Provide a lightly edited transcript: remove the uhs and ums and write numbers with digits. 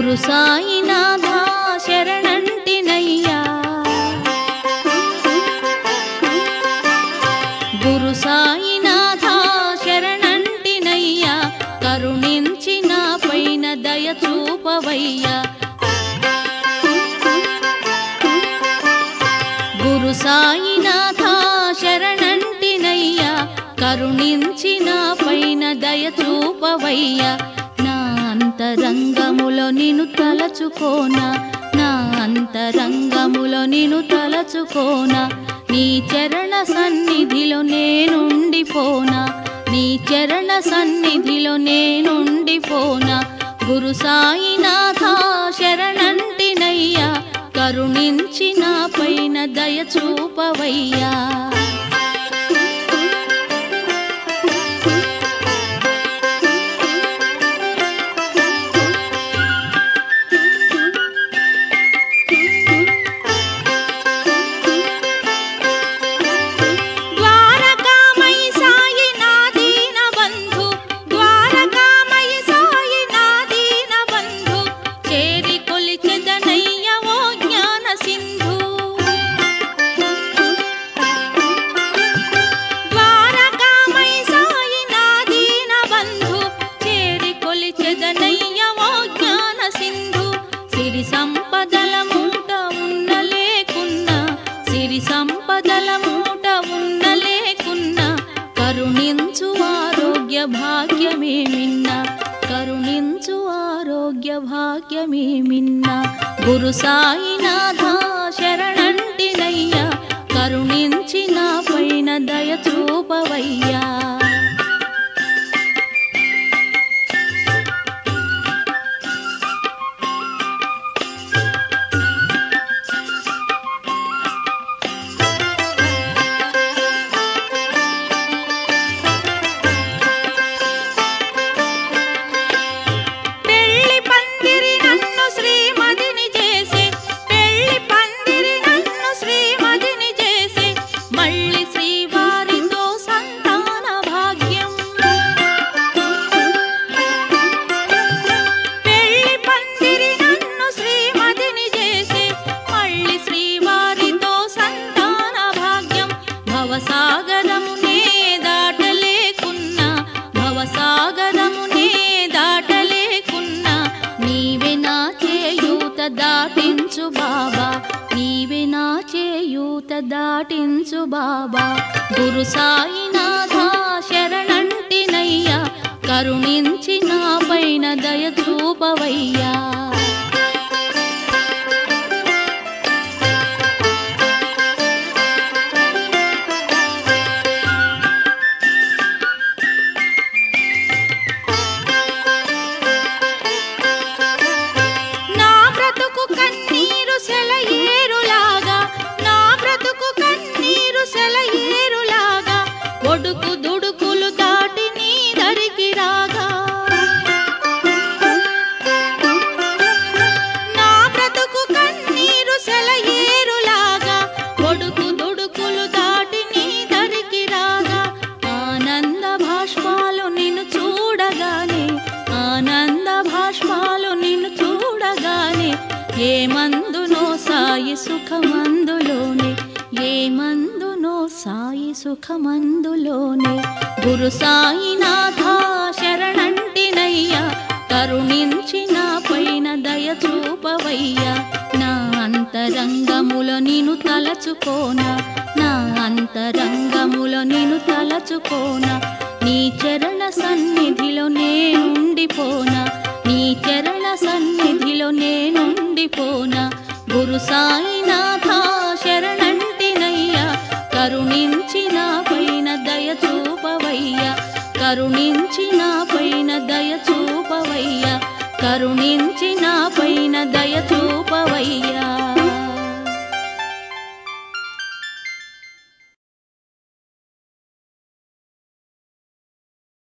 గురు సాయినాథ శరణంటినయ్యా, గురు సాయినాథ శరణంటినయ్యా, కరుణించి నా పైన దయ చూపవయ్యా. గురు సాయినాథ శరణంటినయ్యా, కరుణించి నా పైన దయ చూపవయ్యా. నా అంతరంగములో నిన్ను తలచుకోనా, నా అంతరంగములో నిన్ను తలచుకోనా, నీ చరణ సన్నిధిలో నేనుండిపోనా, నీ చరణ సన్నిధిలో నేనుండిపోనా. గురు సాయినాథ శరణంటినయ్యా, కరుణించి నా పైన దయ చూపవయ్యా. సిరి సంపదల మూట ఉన్న లేకున్నా, సిరి సంపదల మూట ఉన్న లేకున్నా, కరుణించు ఆరోగ్య భాగ్యమే మిన్న, కరుణించు ఆరోగ్య భాగ్యమే మిన్న. గురు సాయినాథ శరణంటినయ్యా, కరుణించి నా పైన దయ చూపవయ్యా. భవసాగరమునే దాటలేకున్నా, భవసాగరమునే దాటలేకున్నా, నీవే నా చేయూత దాటించు బాబా, నీవే నా చేయూత దాటించు బాబా. గురు సాయినాథ శరణంటినయ్యా, కరుణించి నా పైన దయ చూపవయ్యా. ఒడుకు దుడుకులు దాటి నీ దరికి రాగా, నా బ్రతుకు కన్నీరు సెలయేరులాగా, ఒడుకు దుడుకులు దాటి నీ దరికి రాగా, ఆనంద భాష్పాలు నిన్ను చూడగానే, ఆనంద భాష్పాలు నిన్ను చూడగానే, ఏ మందునో సాయి సుఖమందులోనే, ఏ మందునో సాయి సుఖమందులోనే. గురు సాయినాథ శరణంటినయ్యా, కరుణించి నా పైన దయ చూపవయ్యా. నా అంతరంగములో నిన్ను తలచుకోనా, నా అంతరంగములో నిన్ను తలచుకోనా, నీ చరణ సన్నిధిలో నేనుండిపోనా, నీ చరణ సన్నిధిలో నేనుండిపోనా. గురు సాయినాథ శరణంటినయ్యా, కరుణించి నా పైన దయ చూపవయ్యా, కరుణించి నా పైన దయ చూపవయ్యా, కరుణించి నా పైన దయ చూపవయ్యా.